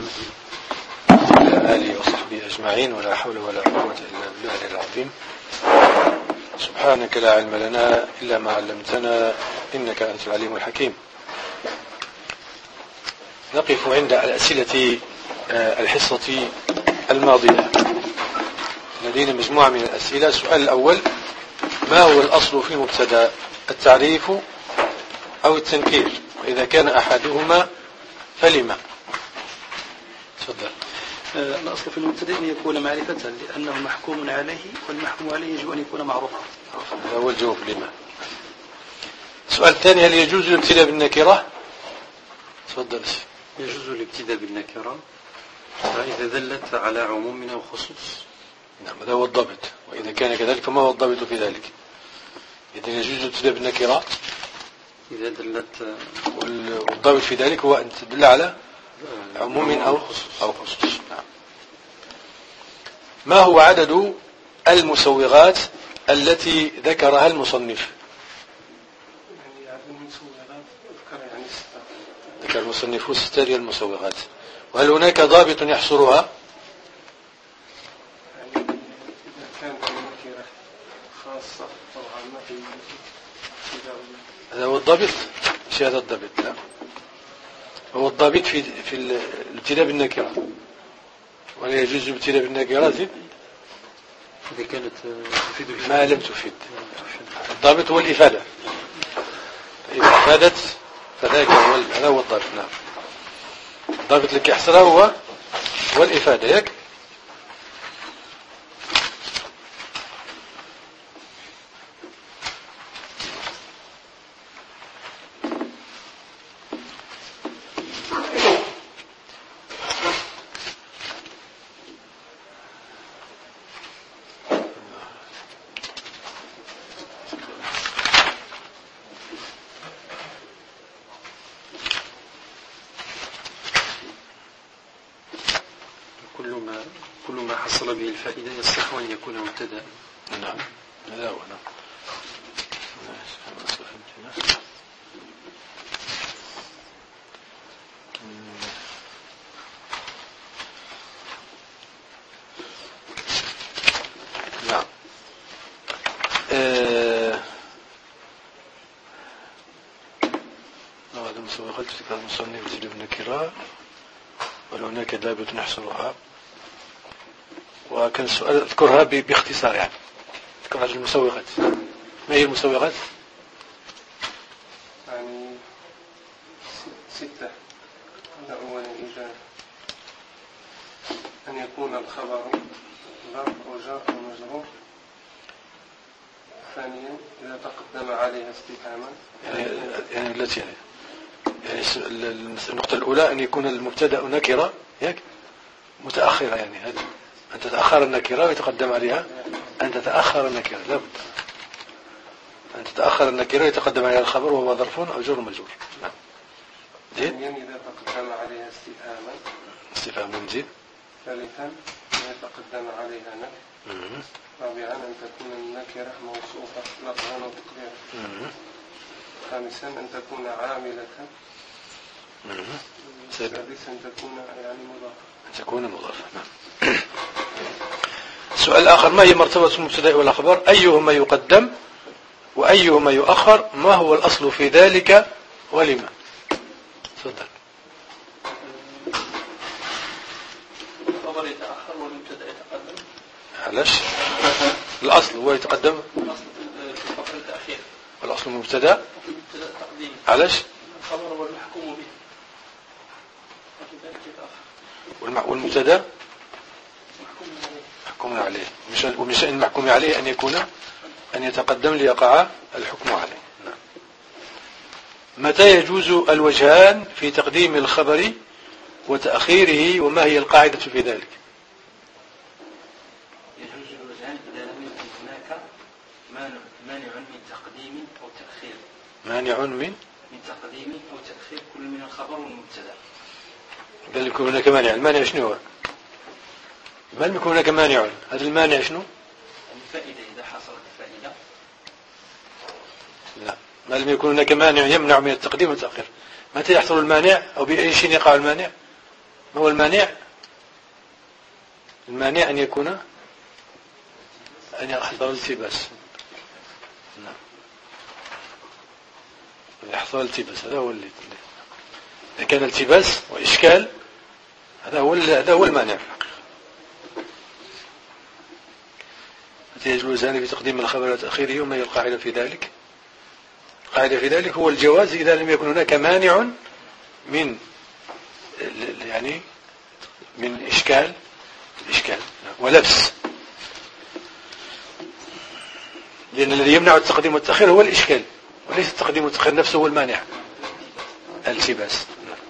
محمد وعلى آله وصحبه أجمعين، ولا حول ولا قوة إلا بالله العظيم. سبحانك لا علم لنا إلا ما علمتنا إنك أنت العليم الحكيم. نقف عند الأسئلة الحصة الماضية. لدينا مجموعة من الأسئلة. السؤال الأول: ما هو الأصل في المبتدأ، التعريف أو التنكير؟ وإذا كان أحدهما فلما؟ تفضل. الأصل في المبتدأ أن يكون معرفة لأنه محكوم عليه، والمحكوم عليه يجب أن يكون معروفا. هذا هو الجواب لما. السؤال الثاني: هل يجوز الابتداء بالنكرة؟ تفضل. يجوز الابتداء بالنكرة إذا دلت على عموم أو خصوص. نعم، هذا هو الضابط. وإذا كان كذلك فما هو الضابط في ذلك؟ إذا يجوز الابتداء بالنكرة إذا دلت، والضابط في ذلك هو أن تدل على عموم أو خصوص. نعم. ما هو عدد المسوغات التي ذكرها المصنف؟ ذكر المصنف 6 المسوغات. وهل هناك ضابط يحصرها؟ هذا هو الضابط؟ مش هذا الضابط، لا. هو الضابط في الابتداء بالنكرة. ولا يجوز الابتداء بالنكرة إذا كانت تفيد ما لم تفيد. الضابط هو الإفادة. إذا أفادت فذاك هذا هو الضابط. نعم. الضابط لك يحصره هو الإفادة. ياك؟ كل ما حصل به الفائدة يصح أن يكون مبتدأ. نعم، هذا هو. نعم. نعم. هذا المسوغات ذكر المصنف تجد النكرة، ولا هناك ضابط نحصرها؟ وكان السؤال اذكرها باختصار، يعني اذكر هذه المسوغات. ما هي المسوغات؟ يعني 6. أولا أن يكون الخبر ظرف أو جار أو مجرور. ثانيا إذا تقدم عليها استفهاما، يعني التي يعني النقطة الأولى أن يكون المبتدأ نكرة، ياك؟ متأخرة، يعني هذا أن تتأخر النكرة ويتقدم عليها أن تتأخر النكرة. لا بد أن تتأخر النكرة ويتقدم عليها الخبر وهو ظرف أو جر مجرور. نعم. ثانيا إذا تقدم عليها استفهاما. زين. ثالثا إذا تقدم عليها نكر. رابعا أن تكون النكرة موصوفة لفظا وتقديرا. خامسا أن تكون عاملة. سادسا أن تكون مضافة. نعم. السؤال الآخر: ما هي مرتبة المبتدأ والخبر؟ أيهما يقدم وأيهما يؤخر؟ ما هو الأصل في ذلك ولما؟ تفضل. الخبر يتأخر والمبتدأ يتقدم. علاش؟ الأصل هو يتقدم. الأصل في الخبر التأخير. والأصل المبتدأ. وفي المبتدأ التقديم. علاش؟ الخبر هو المحكوم به، وفي ذلك يتأخر. والمبتدأ محكوم عليه. ومن شأن المحكوم عليه أن يتقدم ليقع الحكم عليه. نعم. متى يجوز الوجهان في تقديم الخبر وتأخيره، وما هي القاعدة في ذلك؟ يجوز الوجهان إذا لم يكن هناك مانع من تقديم أو تأخير. مانع من تقديم أو تأخير كل من الخبر والمبتدأ. بل يكون هناك مانع. المانع شنو هو؟ ما لم يكن هناك مانع. هذا المانع شنو؟ الفائدة. إذا حصلت الفائدة. لا، ما لم يكن هناك مانع يمنع من التقديم والتأخير. متى يحصل المانع أو بأي شيء يقع المانع؟ ما هو المانع؟ المانع أن يكون أن يحصل التباس. نعم، يحصل التباس، هذا هو اللي إذا كان التباس وإشكال هذا هو المانع في الحقيقة. يجوزان في تقديم الخبر وتأخيره، وما هي القاعدة في ذلك؟ القاعدة في ذلك هو الجواز إذا لم يكن هناك مانع من يعني من إشكال ولبس، لأن الذي يمنع التقديم والتأخير هو الإشكال، وليس التقديم والتأخير نفسه هو المانع، التباس.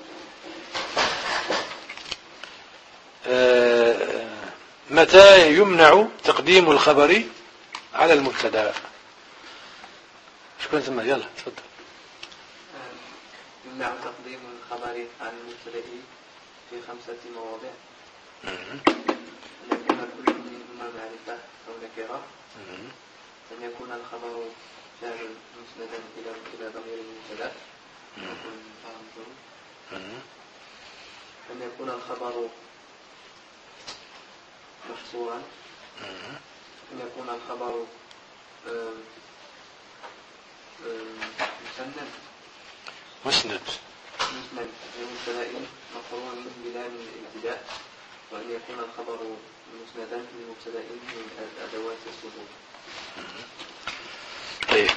متى يمنع تقديم الخبر على المبتدا؟ شكون ثم؟ يلا تفضل. يمنع تقديم الخبر على المبتدا في 5 مواضع. أن يكون كل منهما معرفة أو نكرة، أن يكون الخبر جار مسندا إلى ضمير المبتدا، أن يكون الخبر محصورا، أن يكون الخبر مسند لمبتدأ مقرون بلام الابتداء، وأن يكون الخبر مسندا لمبتدأ من أدوات الصدور. طيب،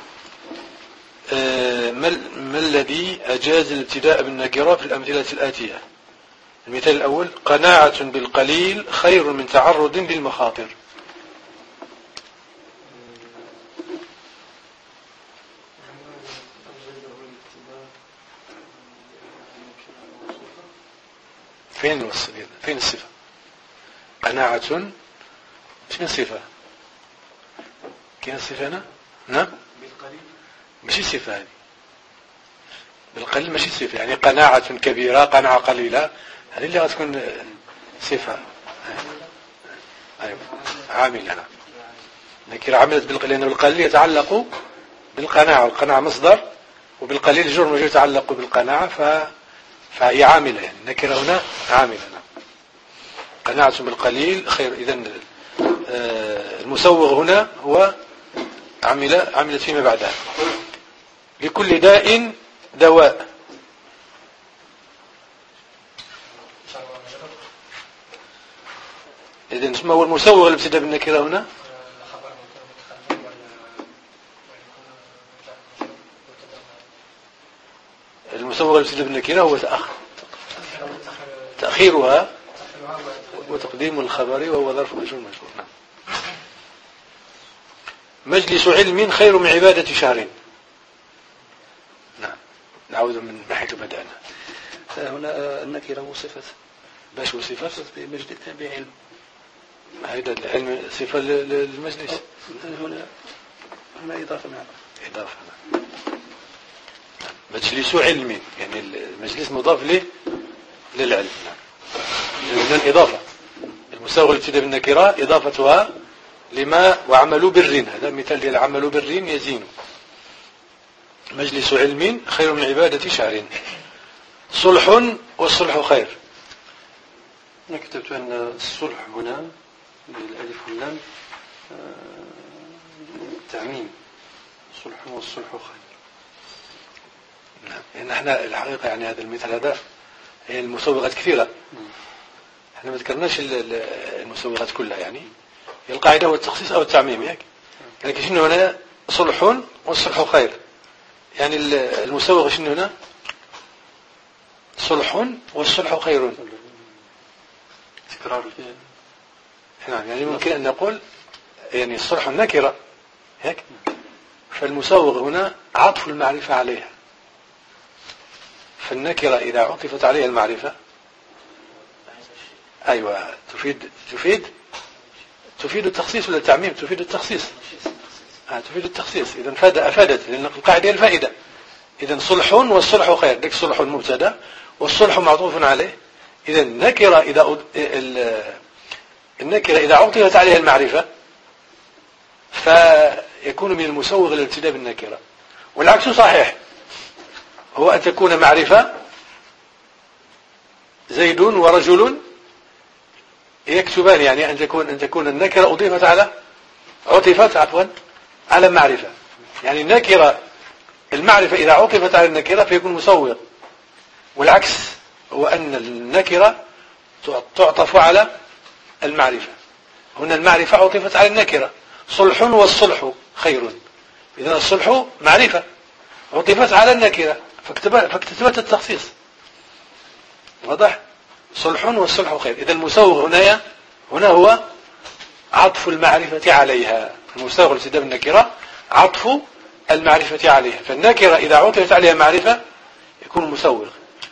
ما الذي أجاز الابتداء بالنكرة في الأمثلة الآتية؟ المثال الأول: قناعة بالقليل خير من تعرض للمخاطر. فين الوصف؟ فين الصفة؟ قناعة شنو الصفة؟ كاين الصفة هنا؟ نعم، بالقليل ماشي صفة هذه، بالقليل ماشي صفة، يعني قناعة كبيرة قناعة قليلة هذه اللي غتكون صفة. أيوة، عاملة. نعم، نكرة عملت بالقليل، لأن بالقليل يتعلق بالقناعة، والقناعة مصدر، وبالقليل جر مجرور يتعلق بالقناعة، فهي عاملة، يعني نكرة هنا عاملة. نعم، قناعة بالقليل خير. إذن المسوغ هنا هو عملت فيما بعدها. لكل داء دواء. إذن ما هو المسوغ الابتداء بالنكرة هنا؟ المسوغ الابتداء بالنكرة هو تأخيرها وتقديم الخبر، وهو ظرف مجرور مجرور. نعم. مجلس علم خير من عبادة شهر. نعم، نعود من حيث بدأنا. هنا النكرة وصفة، باش وصفة بمجلس بعلم، هذا العلم صفة للمجلس. هنا إضافة. نعم، إضافة. نعم. مجلس علم، يعني المجلس مضاف للعلم. نعم، إذن إضافة. المساوغ الابتداء بالنكرة إضافتها لما وعملوا بر، هذا مثال ديال عملوا بر يزين. مجلس علم خير من عبادة شهر. صلح والصلح خير. أنا كتبت أن الصلح هنا بالألف واللام التعميم، صلح والصلح خير. نعم، يعني احنا الحقيقة يعني هذا المثال هذا هي المسوغات كثيرة، احنا ما ذكرناش المسوغات كلها، يعني هي القاعدة هو التخصيص أو التعميم، ياك؟ لكن شنو هنا؟ صلح والصلح خير، يعني المسوغ شنو هنا؟ صلح والصلح خير. تكرار. نعم، يعني ممكن أن نقول يعني الصلح النكرة، هيك؟ فالمسوغ هنا عطف المعرفة عليها، فالنكرة إذا عطفت عليها المعرفة أيوة تفيد التخصيص ولا التعميم؟ تفيد التخصيص. تفيد التخصيص. إذن أفادت، لأن القاعدة الفائدة. إذن صلح والصلح خير، ذلك صلح المبتدا والصلح معطوف عليه. إذن النكرة إذا عطفت عليها المعرفة فيكون من المسوغ الابتداء بالنكرة، والعكس صحيح، هو أن تكون معرفة زيد ورجل يكتبان، يعني أن تكون النكرة عطفت على معرفة. يعني النكرة المعرفة إذا عطفت على النكرة فيكون مسوغ، والعكس هو أن النكرة تعطف على المعرفة. هنا المعرفة عطفت على النكرة، صلح والصلح خير، إذن الصلح معرفة عطفت على النكرة فاكتسبت التخصيص. واضح؟ صلح والصلح خير. إذا المسوغ هنا هو عطف المعرفة عليها. المسوغ لابتداء النكرة عطف المعرفة عليها، فالنكرة إذا عطفت عليها معرفة يكون مسوغ،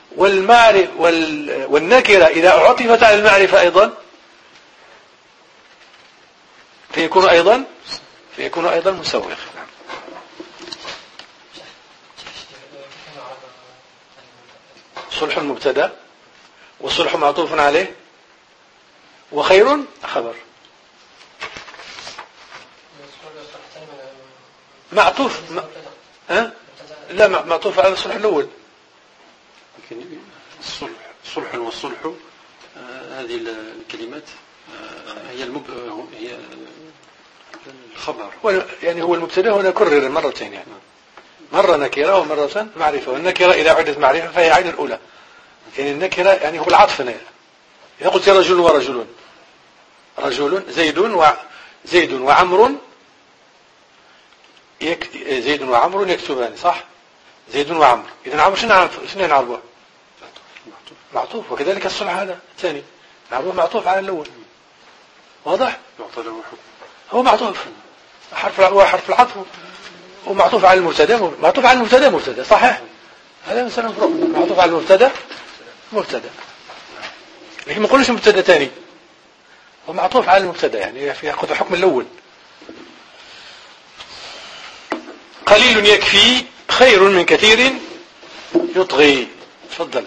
والنكرة إذا عطفت على المعرفة أيضا فيكون أيضا مسوغ. صلح مبتدا والصلح معطوف عليه وخير خبر معطوف لا معطوف على الصلح الأول. لكن صلح والصلح هذه الكلمات هي الخبر، يعني هو المبتدا هنا كرر مرتين، يعني مرة نكرة ومرة معرفة، والنكرة إذا عدت معرفة فهي عين الأولى. يعني النكرة يعني هو العطف هنا. إذا قلت رجل ورجل، رجل زيد وعمر زيد وعمر يكتبان، صح؟ زيد وعمر، إذن عمر شنو نعرفه؟ معطوف. وكذلك الصلح هذا الثاني نعرفه معطوف على الأول. واضح؟ هو معطوف، هو حرف العطف ومعطوف على المبتدا، معطوف على المبتدا مبتدا، صحيح؟ هذا مثلا فرق، معطوف على المبتدا مبتدا، لكن ما نقولش مبتدا ثاني، هو معطوف على المبتدا، يعني ياخذ حكم الأول. قليل يكفي خير من كثير يطغي. تفضل.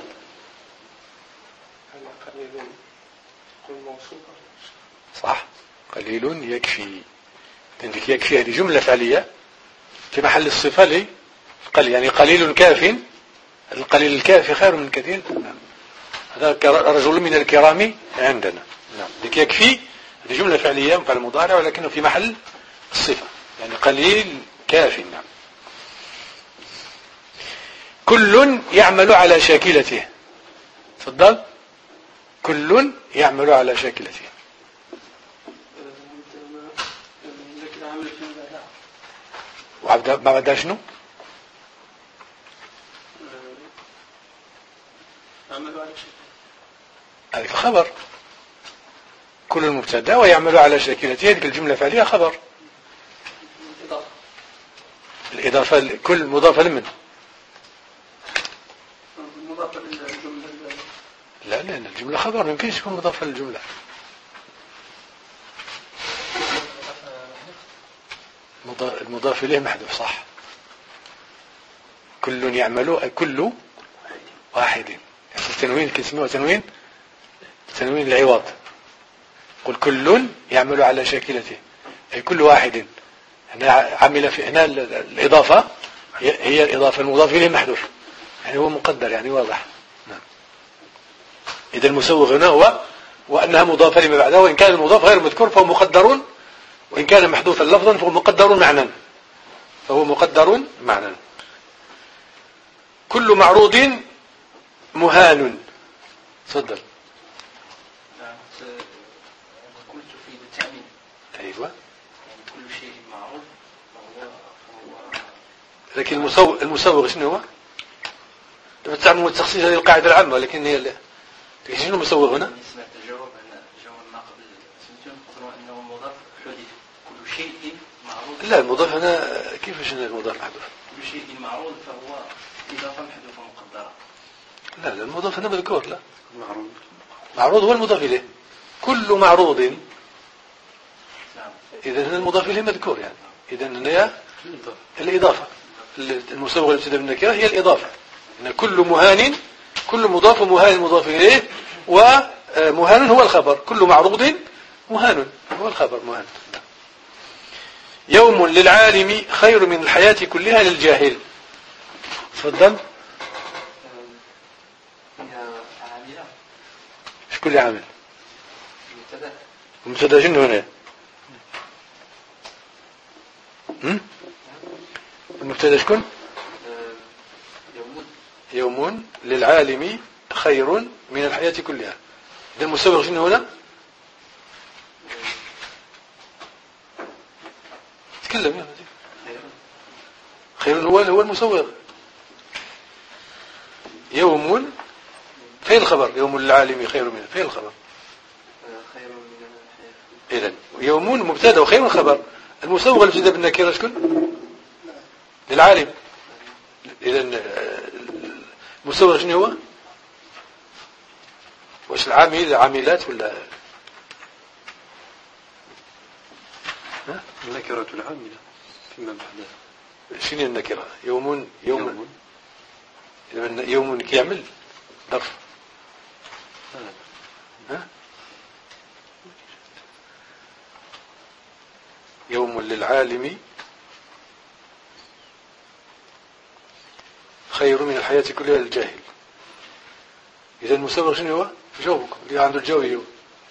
صح، قليل يكفي. عندك يكفي هذه جملة فعلية في محل الصفة لي قليل، يعني قليل كاف، القليل الكافي خير من كثير. هذا رجل من الكرام عندنا. نعم، ذلك يكفي هذه جملة فعلية مفعل مضارع ولكنه في محل الصفة، يعني قليل كاف. نعم. كل يعمل على شاكلته. تفضل. كل يعمل على شاكلته. وعبد ما بعد شنو؟ هذا الخبر. كل المبتدا ويعمل على شاكلته، هذه الجملة فعلية خبر. الإضافة كل مضافة لمن؟ لا، لأن الجملة خبر ما يمكنش تكون مضافة للجملة. المضاف إليه محذوف، صح. كل يعمل، أي كل واحد، يعني التنوين كيسموه تنوين العوض. قل كل يعمل على شاكلته، أي كل واحد. هنا عمل في هنا الإضافة هي الإضافة، المضاف إليه محذوف، يعني هو مقدر، يعني واضح. نعم. إذا المسوغ هنا هو وأنها مضافة لما بعدها، وإن كان المضاف غير مذكور فهو مقدر، وإن كان محذوفا لفظا فهو مقدر معنى. كل معروض مهان. تفضل. قلت في التأمين. أيوة. يعني كل شيء معروض فهو لكن المسوغ شنو هو؟ تعمل التخصيص هذه القاعدة العامة، لكن هي شنو المسوغ هنا؟ سمعت الجواب ما قبل سنتين قلنا أنه مضاف حدث كل شيء معروض. لا، المضاف هنا كيفاش هنا المضاف محذوف؟ كل شيء معروض فهو إضافة محذوفة مقدرة. لا، المضاف هنا مذكور. لا، معروض هو المضاف إليه. كل معروض. نعم. إذا هنا المضاف إليه مذكور، يعني إذا هنا الإضافة. المسوغ الابتداء بالنكرة هي الإضافة. إن كل مهان، كل مضاف مهان مضاف إليه، ومهان هو الخبر. كل معروض مهان هو الخبر مهان. يوم للعالم خير من الحياة كلها للجاهل. تفضل. شكون اللي عامل؟ المبتدأ المبتدا شنو هنا؟ المبتدا شكون؟ يوم للعالم خير من الحياة كلها. إذا المسوغ شنو هنا؟ تكلم يا خير هو المسوغ. يوم فين الخبر؟ يوم للعالم خير من فين الخبر؟ خير من الحياة. إذن يوم مبتدا وخير خبر. المسوغ اللي ابتدى بالنكرة شكون؟ للعالم. إذن المسوغ شنو هو؟ واش العامل عاملات ولا النكرة العاملة فيما بعدها. شنو النكرة؟ يوم كيعمل ظرف. يوم للعالم خير من الحياة كلها للجاهل. إذا المسوغ شنو هو؟ جاوبكم اللي عنده الجو يجاوب.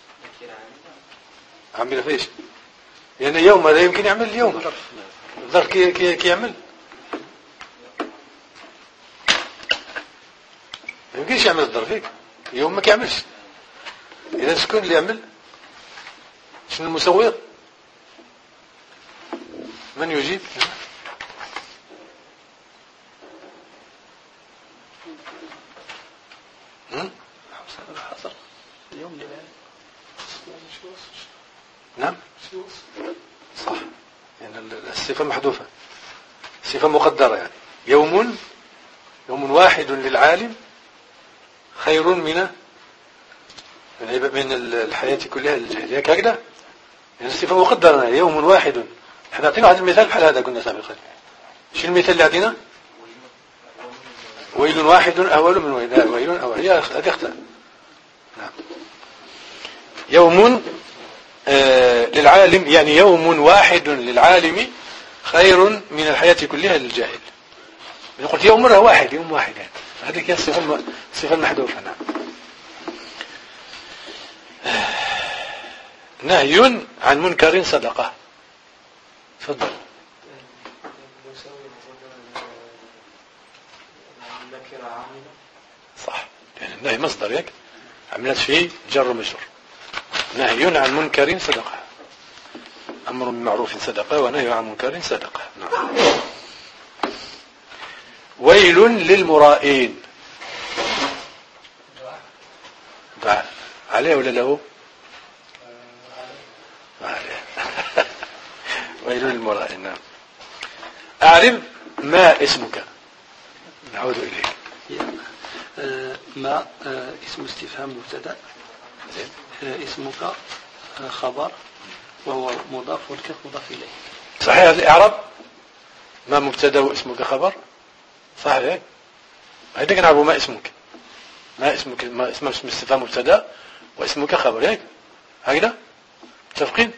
عامل فيش؟ يعني يوم لا يمكن يعمل اليوم الظرف كي يعمل ما يمكنش يعمل الظرف هيك يوم ما كيعملش. إذا شكون اللي يعمل؟ شنو المسوغ؟ من يجيب؟ حصل اليوم نعم صح. يعني الصفة محذوفة صفة مقدرة. يعني يوم واحد للعالم خير من الحياة كلها للجاهل. هكذا يعني الصفة مقدرة. يوم واحد. احنا عطينا واحد المثال بحال هذا قلنا سابقا. شو المثال اللي عطينا؟ ويل واحد أول من ويل. ويل أول هي هذه اختار. نعم. يوم للعالم يعني يوم واحد للعالم خير من الحياة كلها للجاهل. قلت يوم مرة واحد يوم واحد يعني. هذه هي الصفة المحذوفة. نعم. نهي عن منكر صدقة. تفضل. صح. يعني النهي مصدر ياك عملت فيه جر ومجرور. نهي عن منكر صدقة. أمر بمعروف صدقة ونهي عن منكر صدقة. نعم. ويل للمرائين. دعاء عليه ولا له؟ عليه. ويل للمرائين. نعم. أعرف ما اسمك. نعود إليك. ما اسم استفهام مبتدا اسمك خبر وهو مضاف والكاف مضاف إليه. صحيح الإعراب ما مبتدا واسمك خبر. صح هيك. هيك نعرفوا ما اسمك. ما اسمك ما اسم استفهام مبتدا واسمك خبر هيك. هكذا متفقين؟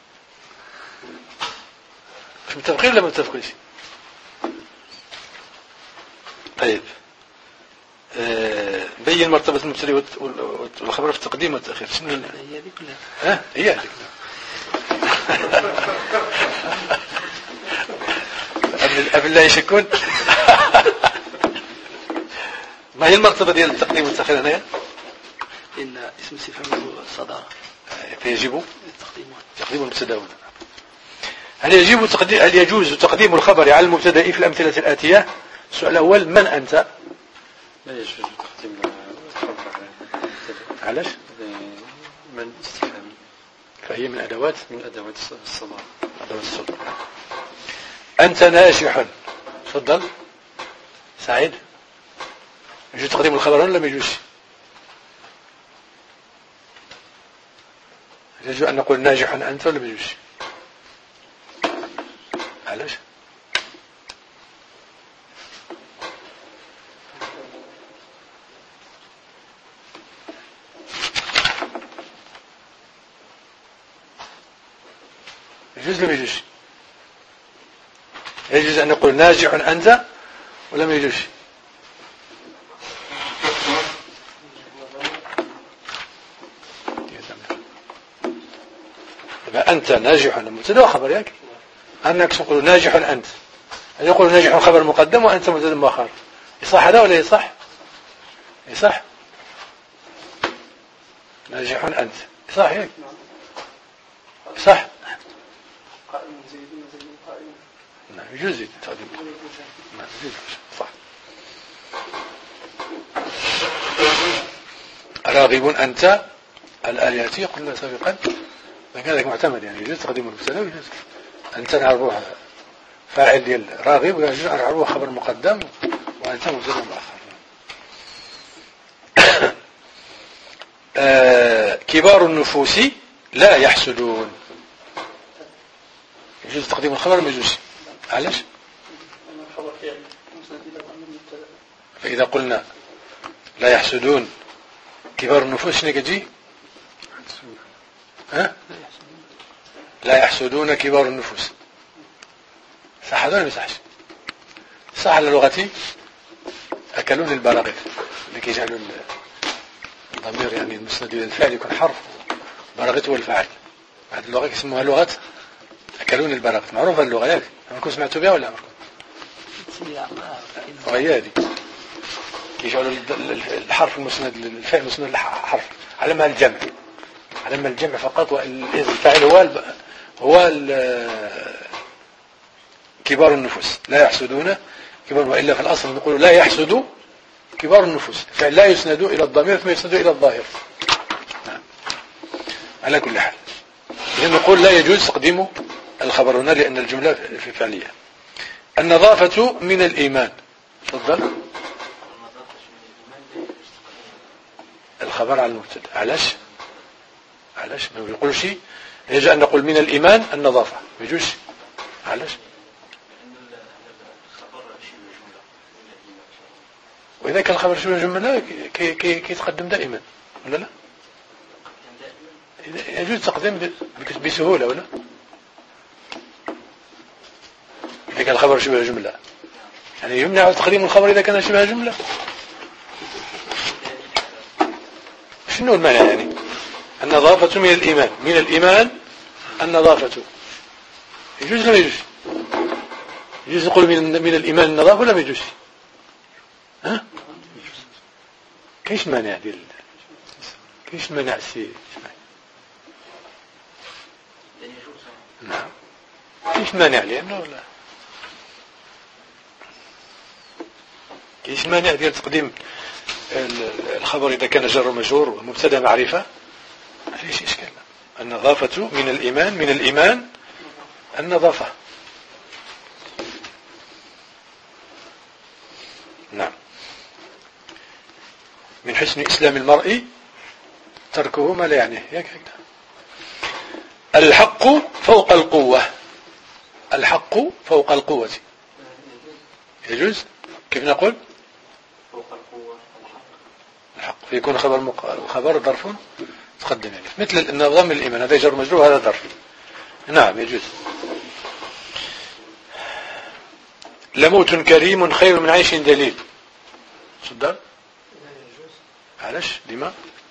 مش متفقين ولا متفقينش؟ طيب بين مرتبة المبتدا والخبر في التقديم والتأخير. شنو هي هذه كلها؟ هي هذيك. أبي لا يشكون. ما هي المرتبة ديال التقديم والتأخير هنايا؟ إن اسم استفهام الصدارة فيجب تقديم المبتدا. هل يجوز تقديم الخبر على المبتدا في الأمثلة الآتية؟ السؤال الأول من أنت؟ لا يجوز تقديم الخبر على المبتدا. علاش؟ من استفهامي فهي من أدوات الصدارة. أدوات الصدارة. أنت ناجح. تفضل سعيد. يجوز تقديم الخبر ولا ما يجوز؟ يجوز أن نقول ناجح أنت ولا ما يجوز؟ علاش؟ يجوز ولا ما يجوز؟ يجوز أن نقول ناجح أنت ولا ما يجوز؟ أنت ناجح مبتدا وخبر ياك. أنك تقول ناجح أنت، يقول ناجح خبر مقدم وأنت مبتدا مؤخر. يصح هذا ولا يصح؟ يصح. ناجح أنت صح هيك؟ صح. نعم يجوز تقديم. نعم يجوز صح. راغب أنت الآلياتي قلنا سابقا هذا معتمد يعني يجوز تقديم المبتدا ويجوز أنت نعرفوها فاعل ديال راغب ويجوز نعرفوها خبر مقدم وأنت مبتدا مؤخر. كبار النفوس لا يحسدون. يجوز تقديم الخبر ما يجوز. علاش؟ فإذا قلنا لا يحسدون كبار النفوس شنو كتجي؟ ها؟ لا يحسدون كبار النفوس صح ولا ما يصحش؟ صح على لغتي أكلون البراغيث اللي كيجعلوا الضمير يعني المسند إلى الفعل يكون حرف براغيث هو الفاعل. هذه اللغة يسموها لغة أكلون البراغيث معروفة اللغة ياك؟ عمركم سمعتوا بها ولا عمركم؟ وهي هذه يجعلوا الحرف المسند الفعل المسند الحرف على ما الجمع، على ما الجمع فقط، والفاعل هو كبار النفوس لا يحسدون كبار، وإلا في الأصل نقول لا يحسد كبار النفوس، الفعل لا يسند إلى الضمير ثم يسند إلى الظاهر. نعم. على كل حال إذن نقول لا يجوز تقديم الخبر هنا لأن الجملة في فعلية. النظافة من الإيمان. تفضل. الخبر على المبتدا. علاش ما يقول شيء يجب أن نقول من الإيمان النظافة ما يجوز. علاش؟ وإذا كان الخبر شبه جملة كيتقدم دائما ولا لا؟ يجوز تقديم بسهولة ولا؟ إذا كان الخبر شبه جملة يعني يمنع تقديم الخبر إذا كان شبه جملة. شنو المعنى يعني؟ النظافة من الإيمان، من الإيمان النظافة يجوز ولا ما يجوز؟ يجوز نقول من الإيمان النظافة ولا ما يجوز؟ ها؟ كيش مانع ديال كيش مانع السي؟ نعم كيش مانع لأنه لا كيش مانع ديال تقديم الخبر إذا كان جر ومجرور ومبتدا معرفة. ليش إشكال؟ النظافة من الإيمان، من الإيمان النظافة. نعم. من حسن إسلام المرء تركه ما لا يعنيه. الحق فوق القوة. الحق فوق القوة يجوز؟ كيف نقول؟ فوق القوة الحق فيكون خبر ظرف تقدم يعني مثل النظام الإيمان هذا جر مجرور هذا ظرف. نعم يجوز. لموت كريم خير من عيش دليل. صدق؟ علاش؟ لما؟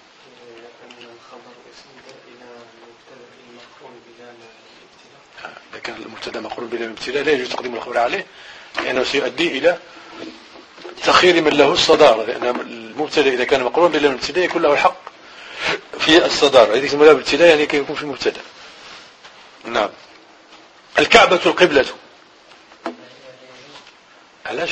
إذا كان المبتدا مقرون بلا ابتداء لا يجوز تقديم الخبر عليه لأنه سيؤدي إلى تأخير من له الصدارة، لأن المبتدا إذا كان مقرون بلا ابتداء يكون له الحق في الصدارة. إذا كان لا ابتداء يعني يكون في المبتدا. نعم. الكعبة القبلة. علاش؟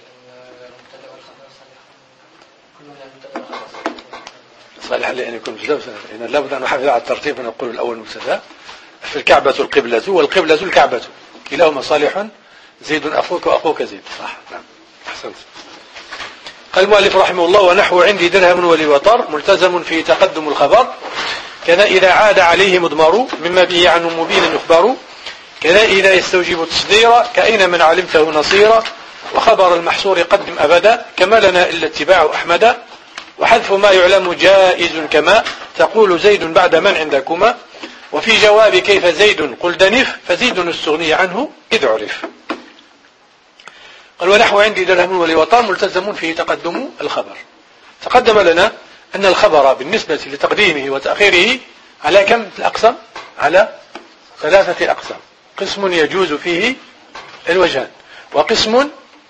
صالح لأن يكون مبتدا إن لابد أن نحافظ على الترتيب ونقول الأول مبتدا. في الكعبة القبلة والقبلة الكعبة كلاهما صالح. زيد أخوك وأخوك زيد. صح. نعم. أحسنت. قال المؤلف رحمه الله ونحو عندي درهم ولوطر ملتزم في تقدم الخبر كذا إذا عاد عليه مضمر مما به عنه مبين يخبر كذا إذا يستوجب التصدير كأين من علمته نصيرا وخبر المحصور قدم أبدا كما لنا إلا اتباع أحمد وحذف ما يعلم جائز كما تقول زيد بعد من عندكما وفي جواب كيف زيد قل دنف فزيد استغني عنه إذ عرف. قال ونحو عندي درهم ولوطر ملتزم فيه تقدم الخبر. تقدم لنا أن الخبر بالنسبة لتقديمه وتأخيره على كم الأقسام؟ على ثلاثة أقسام. قسم يجوز فيه الوجهان، وقسم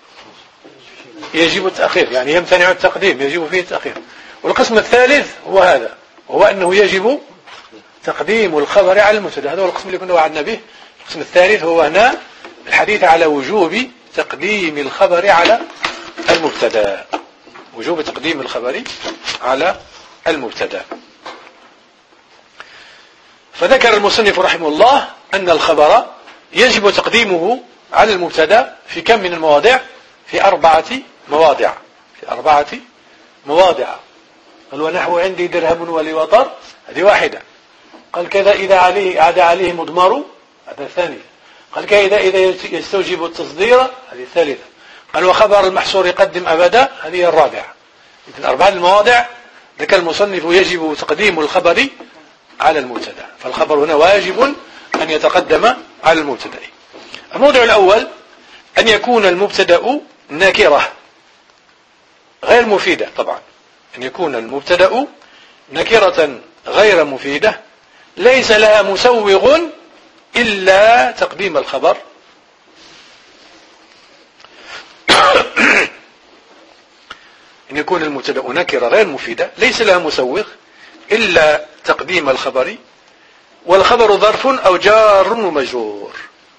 يجب التأخير، يعني يمتنع التقديم، يجب فيه التأخير. والقسم الثالث هو هذا، وهو أنه يجب تقديم الخبر على المبتدا. هذا هو القسم اللي كنا وعدنا به. القسم الثالث هو هنا الحديث على وجوب تقديم الخبر على المبتدا، وجوب تقديم الخبر على المبتدا. فذكر المصنف رحمه الله أن الخبر يجب تقديمه على المبتدا في كم من المواضع؟ في 4 مواضع. في 4 مواضع. قال ونحو عندي درهم ولي وطر، هذه واحدة. قال كذا إذا عليه مضمر، هذا الثانية. قال كذا إذا يستوجب التصدير، هذه الثالثة. قال وخبر المحصور يقدم أبدا، هذه الرابعة. إذن 4 المواضع ذكر المصنف يجب تقديم الخبر على المبتدا، فالخبر هنا واجب أن يتقدم على المبتدا. الموضع الأول أن يكون المبتدا نكرة غير مفيدة. طبعا أن يكون المبتدا نكرة غير مفيدة ليس لها مسوغ إلا تقديم الخبر أن يكون المبتدا نكرة غير مفيدة ليس لها مسوغ إلا تقديم الخبر، والخبر ظرف أو جار ومجرور.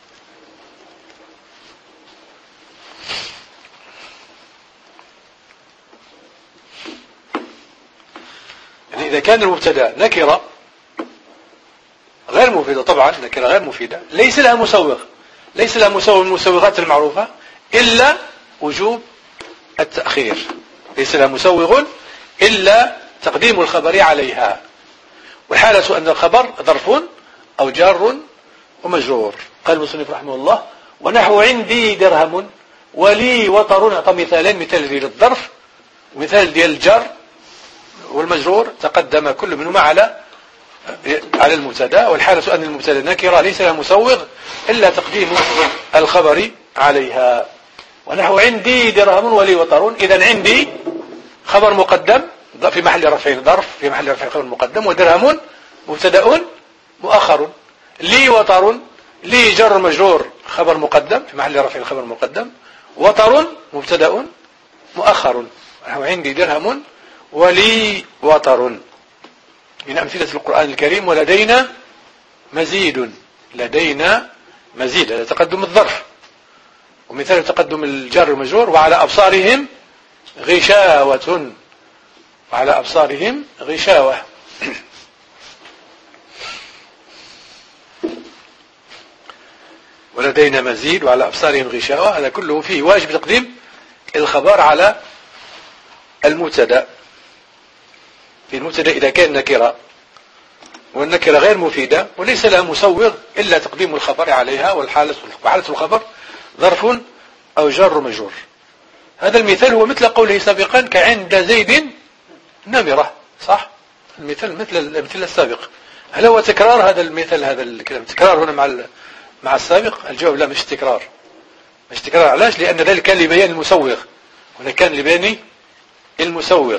يعني إذا كان المبتدا نكرة غير مفيدة، طبعا نكرة غير مفيدة ليس لها مسوغ، ليس لها مسوغ من المسوغات المعروفة إلا وجوب التأخير، ليس لها مسوغ إلا تقديم الخبر عليها. والحالة أن الخبر ظرف أو جار ومجرور. قال المصنف رحمه الله ونحو عندي درهم ولي وطر، أعطى مثالين، مثال ديال الظرف ومثال ديال الجار والمجرور، تقدم كل منهما على المبتدا. والحالة أن المبتدا نكرة ليس لها مسوغ إلا تقديم الخبر عليها. ونحو عندي درهم ولي وطر، إذن عندي خبر مقدم في محل رفع ظرف، في محل رفع خبر مقدم، ودرهم مبتدا مؤخر. لي وطر، لي جر مجرور خبر مقدم في محل رفع خبر مقدم، وطر مبتدا مؤخر. ونحو عندي درهم ولي وطر. من أمثلة القرآن الكريم ولدينا مزيد، لدينا مزيد، هذا تقدم الظرف. ومثال تقدم الجار المجرور وعلى أبصارهم غشاوة، وعلى أبصارهم غشاوة. ولدينا مزيد وعلى أبصارهم غشاوة، هذا كله فيه واجب تقديم الخبر على المبتدا. في المبتدا إذا كان نكرة، والنكرة غير مفيدة وليس لها مسوغ إلا تقديم الخبر عليها، وحالة الخبر ظرف أو جار مجرور. هذا المثال هو مثل قوله سابقا كعند زيد نمرة، صح؟ المثال مثل الأمثلة السابق. هل هو تكرار هذا المثال، هذا الكلام تكرار هنا مع السابق؟ الجواب لا، مش تكرار. مش تكرار. علاش؟ لأن ذلك كان لبيان المسوغ، هنا كان لبيان المسوغ،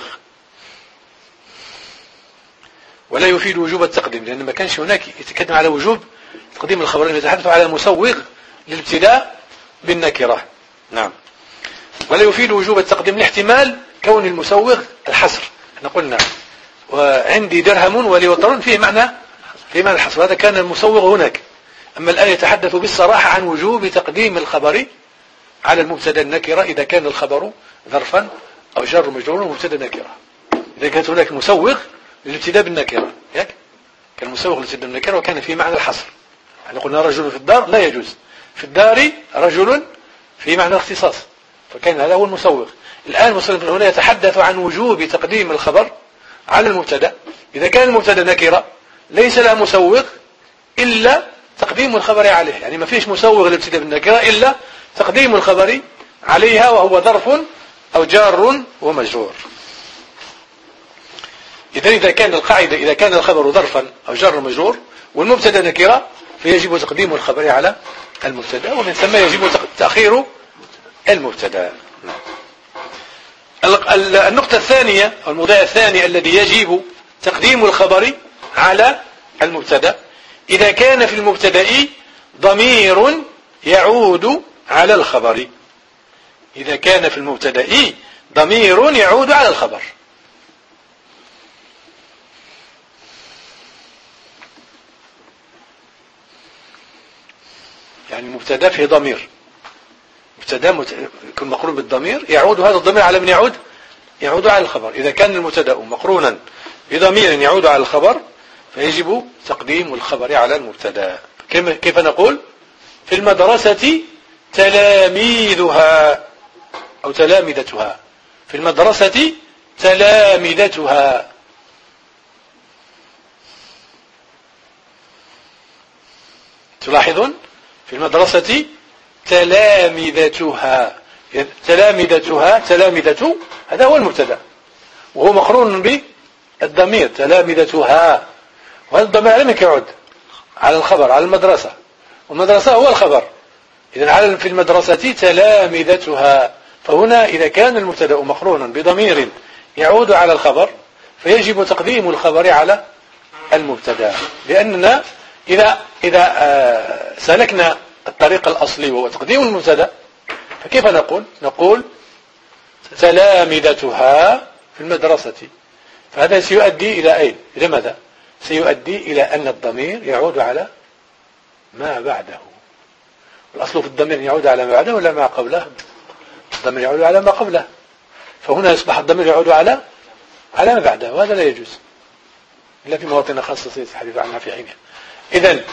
ولا يفيد وجوب التقديم، لأن ما كانش هناك يتكلم على وجوب تقديم الخبر، يتحدث على المسوغ للابتداء بالنكرة. نعم. ولا يفيد وجوب التقديم لاحتمال كون المسوغ الحصر. احنا قلنا وعندي درهم ولي وطر فيه معنى الحصر، هذا كان المسوغ هناك. أما الآن يتحدث بالصراحة عن وجوب تقديم الخبر على المبتدا النكرة إذا كان الخبر ظرفا أو جار مجرور ومبتدا نكرة. إذا كانت هناك مسوغ للابتداء بالنكرة، كان مسوغ للابتداء بالنكرة وكان في معنى الحصر. احنا قلنا رجل في الدار لا يجوز، في الدار رجل في معنى الاختصاص، فكان هذا هو المسوغ. الآن المصنف هنا يتحدث عن وجوب تقديم الخبر على المبتدا إذا كان المبتدا نكرة ليس له مسوغ إلا تقديم الخبر عليه، يعني ما فيش مسوغ للابتداء بالنكرة إلا تقديم الخبر عليها، وهو ظرف أو جار ومجرور. إذا كان القاعدة إذا كان الخبر ظرفا أو جار ومجرور والمبتدا نكرة فيجب تقديم الخبر على المبتدا، ومن ثم يجب تأخير المبتدا. النقطة الثانية أو الموضوع الثاني الذي يجب تقديم الخبر على المبتدا إذا كان في المبتدأ ضمير يعود على الخبر. إذا كان في المبتدأ ضمير يعود على الخبر. يعني المبتدأ فيه ضمير، مبتدأ يكون مقرون بالضمير، يعود هذا الضمير على من يعود؟ يعود على الخبر. إذا كان المبتدأ مقرونا بضمير يعود على الخبر فيجب تقديم الخبر على المبتدأ. كيف نقول؟ في المدرسة تلاميذها أو تلامذتها. في المدرسة تلامذتها. تلاحظون؟ في المدرسة تلامذتها. تلامذة هذا هو المبتدأ، وهو مقرون بالضمير تلامذتها، وهذا الضمير على من يعود؟ على الخبر، على المدرسة، والمدرسة هو الخبر. إذن في المدرسة تلامذتها. فهنا إذا كان المبتدأ مقرونا بضمير يعود على الخبر فيجب تقديم الخبر على المبتدأ، لأننا إذا سلكنا الطريق الأصلي وهو تقديم المبتدأ فكيف نقول؟ نقول تلامذتها في المدرسة. فهذا سيؤدي إلى أين؟ إلى ماذا؟ سيؤدي إلى أن الضمير يعود على ما بعده. الأصل في الضمير يعود على ما بعده ولا ما قبله؟ الضمير يعود على ما قبله، فهنا يصبح الضمير يعود على ما بعده، وهذا لا يجوز إلا في مواطن خاصة سيتحدث عنها في عينها. إذن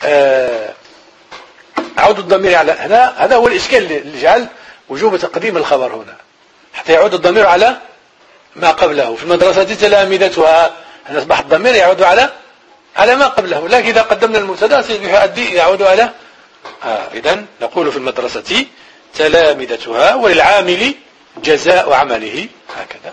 عود الضمير على هذا هو الإشكال اللي جعل وجوب تقديم الخبر هنا، حتى يعود الضمير على ما قبله. في المدرسة تلامذتها هنا أصبح الضمير يعود على ما قبله، لكن إذا قدمنا المبتدأ سيؤدي يعود على إذن نقول في المدرسة تلامذتها، وللعامل جزاء عمله، هكذا.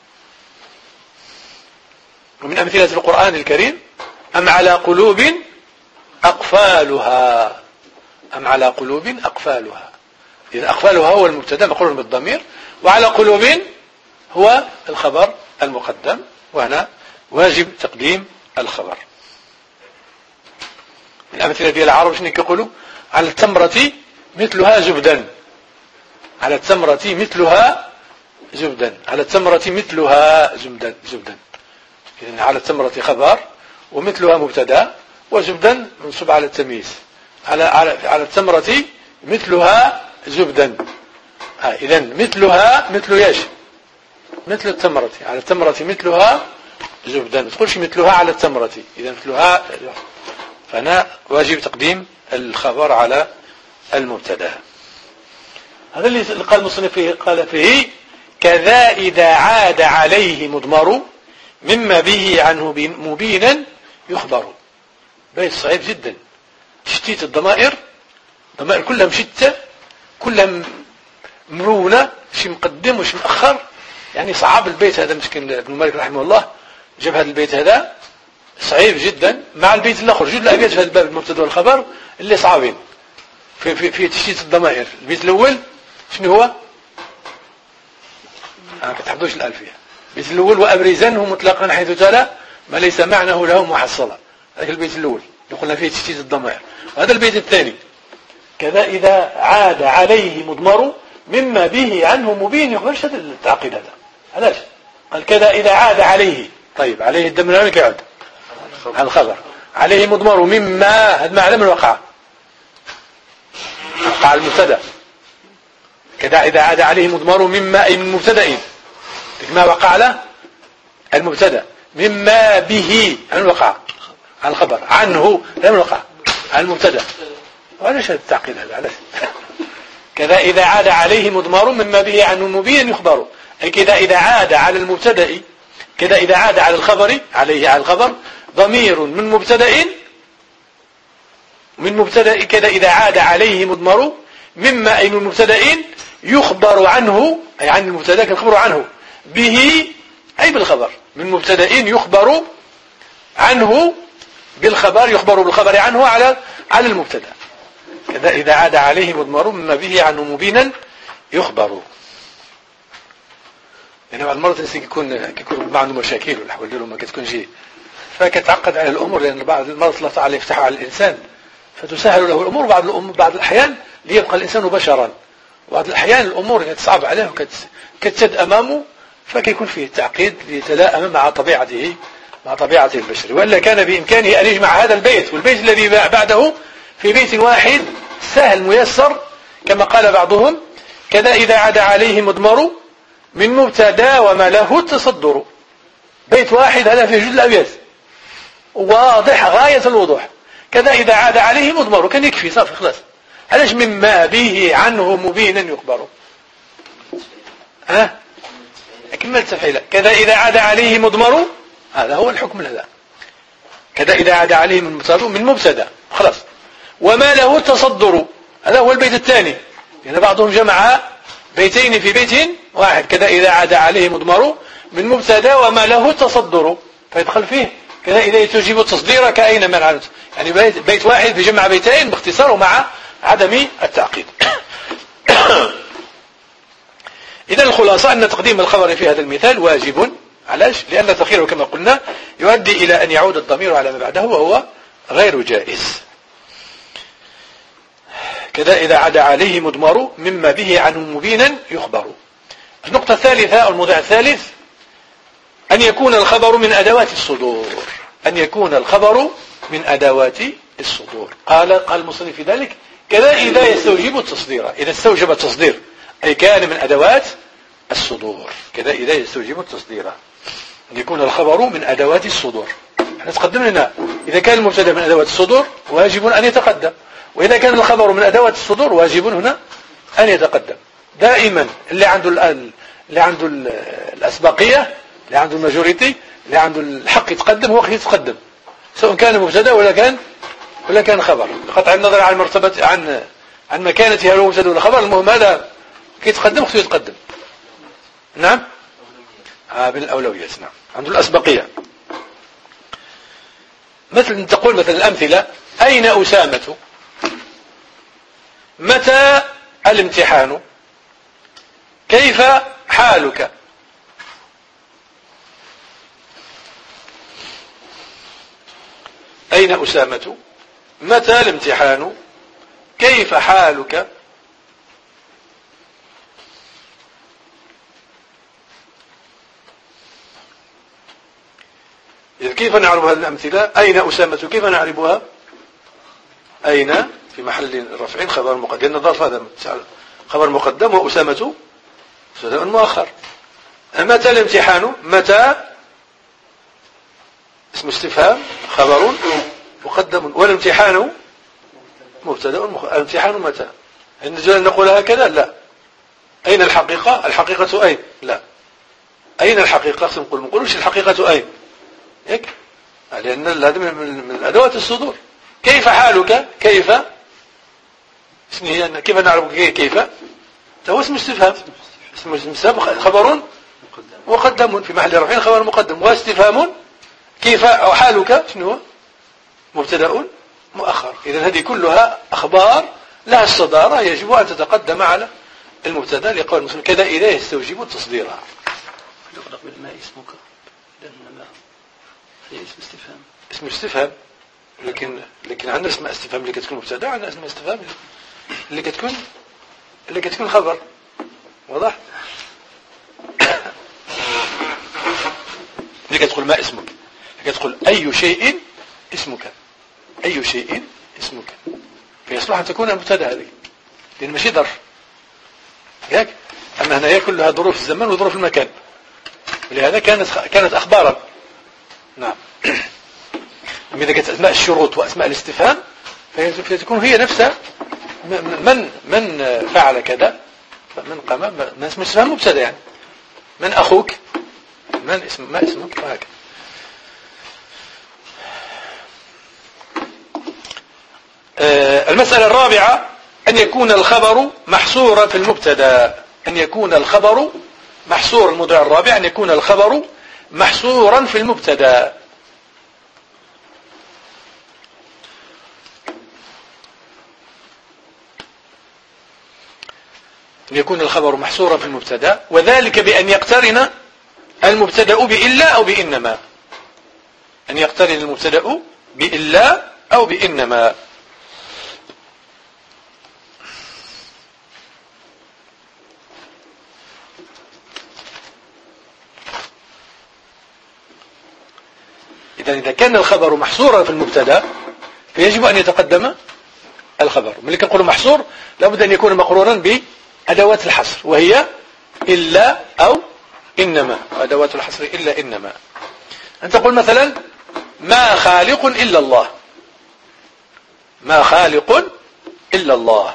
ومن أمثلة القرآن الكريم أم على قلوب أقفالها. أم على قلوب أقفالها. إذا أقفالها هو المبتدأ مقرون بالضمير، وعلى قلوب هو الخبر المقدم، وهنا واجب تقديم الخبر. من الأمثلة ديال العرب شنو كيقولوا؟ على التمرة مثلها زبدا. على التمرة مثلها زبدا. على التمرة مثلها زبدا. إذن على التمرة خبر ومثلها مبتدأ وزبدا منصوب على التمييز. على التمرة مثلها زبدا. إذن مثلها مثل ايش؟ مثل التمرة. على التمرة مثلها زبدا، ما تقولش مثلها على التمرة. إذا مثلها، فهنا واجب تقديم الخبر على المبتدا. هذا اللي قال المصنف فيه، قال فيه كذا إذا عاد عليه مضمر مما به عنه مبينا يخبر. بيت صعيب جدا، تشتيت الضمائر كلها مشتة، كلها مرونة، شي مقدم وشي مؤخر، يعني صعب البيت هذا. مسكين ابن مالك رحمه الله جاب هذا البيت هذا صعيب جدا مع البيت الاخر. جود الابيات في هذا الباب المبتدا والخبر اللي صعبين في تشتيت الضمائر. البيت الاول شنو هو؟ كتحفظوش الالفيه. البيت الاول وابرزنه مطلقا حيث تلا ما ليس معناه له محصلا. هذا البيت الاول اللي قلنا فيه تشتيت الضمائر. وهذا البيت الثاني كذا إذا عاد عليه مضمر مما به عنه مبين يخبرش. هذا التعقيد هذا علاش قال كذا إذا عاد عليه. طيب عليه الدم من وين يعود؟ عن الخبر. عليه مضمر مما، هذا ما علم الوقع، وقع المبتدا. كذا إذا عاد عليه مضمر مما أي من مبتدأ، ما وقع له المبتدا، مما به عن الوقع عن الخبر، عنه لم الوقع عن المبتدا. وعلاش هذا التعقيد هذا؟ علاش كذا إذا عاد عليه مضمر مما به عنه مبين يخبر، أي كذا إذا عاد على المبتدا، كذا إذا عاد على الخبر، عليه على الخبر ضمير من مبتدا كذا إذا عاد عليه مضمر مما أي من مبتدا يخبر عنه، أي عن المبتدا يخبر عنه به أي بالخبر، من مبتدا يخبر عنه بالخبر، يخبر بالخبر عنه على المبتدا. كذا إذا عاد عليه مضمر مما به عنه مبينا يخبر. يعني بعض المرات الناس كيكون عنده مشاكل ولا حوالي له ما كتكون شي فكتعقد على الأمور، لأن بعض المرات الله تعالى يفتح على الإنسان فتسهل له الأمور، بعض الأحيان ليبقى الإنسان بشرا، وبعض الأحيان الأمور تتصعب عليه وكتسد أمامه، فكيكون فيه التعقيد ليتلائم مع طبيعته البشرية. وإلا كان بإمكانه أن يجمع هذا البيت والبيت الذي بعده في بيت واحد سهل ميسر، كما قال بعضهم: كذا إذا عاد عليه مضمر من مبتدا وما له التصدر. بيت واحد هذا فيه جزء أبيات واضح غاية الوضوح. كذا إذا عاد عليه مضمر كان يكفي صافي خلاص. علاش مما به عنه مبينا يخبر؟ أكمل التفعيل. كذا إذا عاد عليه مضمر، هذا هو الحكم هذا. كذا إذا عاد عليه من مبتدا خلاص. وما له التصدر، هذا هو البيت الثاني، لأن بعضهم جمع بيتين في بيت واحد. كذا إذا عاد عليه مضمر من مبتدا وما له التصدر، فيدخل فيه كذا إذا تجيب التصدير كأين من عنه، يعني بيت واحد بجمع بيتين باختصار ومع عدم التعقيد. إذا الخلاصة أن تقديم الخبر في هذا المثال واجب. علاش؟ لأن تأخيره كما قلنا يؤدي إلى أن يعود الضمير على ما بعده وهو غير جائز. كذا إذا عاد عليه مضمر مما به عنه مبينا يخبر. النقطة الثالثة، الموضع الثالث، أن يكون الخبر من أدوات الصدور. أن يكون الخبر من أدوات الصدور. قال المصنف في ذلك: كذا إذا يستوجب التصدير. إذا استوجب التصدير أي كان من أدوات الصدور. كذا إذا يستوجب التصدير أن يكون الخبر من أدوات الصدور. احنا تقدم لنا إذا كان المبتدا من أدوات الصدور واجب أن يتقدم، وإذا كان الخبر من أدوات الصدور واجب هنا أن يتقدم. دائما اللي عنده الأسبقية، اللي عنده الماجوريتي، اللي عنده الحق يتقدم هو يتقدم، سواء كان مبتدا ولا كان خبر، قطع النظر عن مرتبة عن مكانتها هل هو مبتدا ولا خبر. المهم هذا كيتقدم خصو يتقدم. نعم، بالأولويات. نعم، عنده الأسبقية. مثل تقول مثلا الأمثلة: أين أسامة؟ متى الامتحان؟ كيف حالك؟ أين أسامة؟ متى الامتحان؟ كيف حالك؟ إذ كيف نعرف هذه الأمثلة؟ أين أسامة كيف نعرفها؟ أين في محل رفع خبر مقدم، لأن الظرف هذا خبر مقدم وأسامة مبتدأ مؤخر. متى الامتحان؟ متى اسم استفهام خبر مقدم، والامتحان مبتدأ الامتحان متى؟ هل نقول هكذا؟ لا. أين الحقيقة؟ الحقيقة أين؟ لا. أين الحقيقة؟ ما نقولوش الحقيقة أين، هيك، لأن هذا من أدوات الصدور. كيف حالك؟ كيف اسمه، كيف نعرف كيف؟ هو اسم استفهام. اسم استفهام خبر مقدم في محل رفع خبر مقدم، واستفهام كيف أو حالك شنو هو؟ مبتدأ مؤخر. إذا هذه كلها أخبار لها الصدارة، يجب أن تتقدم على المبتدأ لقول المسلم: كذا إذا يستوجب التصدير. يقرأ بالماء اسمك، لأن ما هي اسم استفهام. اسم استفهام، لكن عندنا اسم استفهام اللي كتكون مبتدأ، عندنا اسم استفهام اللي كتكون خبر. واضح؟ اللي كتقول ما اسمك، كتقول أي شيء اسمك، أي شيء اسمك، فيصلح أن تكون مبتدأ هذه، لأن ماشي ظرف، ياك؟ أما هنا كلها ظروف الزمان وظروف المكان، ولهذا كانت أخبارا. نعم. أما إذا كانت أسماء الشروط وأسماء الاستفهام فتكون هي نفسها من فعل كذا، من قام، ما اسم استفهام مبتدأ، يعني من أخوك، ما اسمك، وهكذا. المسألة الرابعة: أن يكون الخبر محصورا في المبتدا. أن يكون الخبر محصور، الموضوع الرابع: أن يكون الخبر محصورا في المبتدا. أن يكون الخبر محصورا في المبتدا، وذلك بأن يقترن المبتدا بإلا أو بإنما. أن يقترن المبتدأ بإلا أو بإنما. إذا كان الخبر محصورا في المبتدأ فيجب أن يتقدم الخبر. ملي كنقول محصور لابد أن يكون مقرونا بأدوات الحصر، وهي إلا أو إنما. أدوات الحصر إلا إنما. أنت تقول مثلا ما خالق إلا الله، ما خالق إلا الله.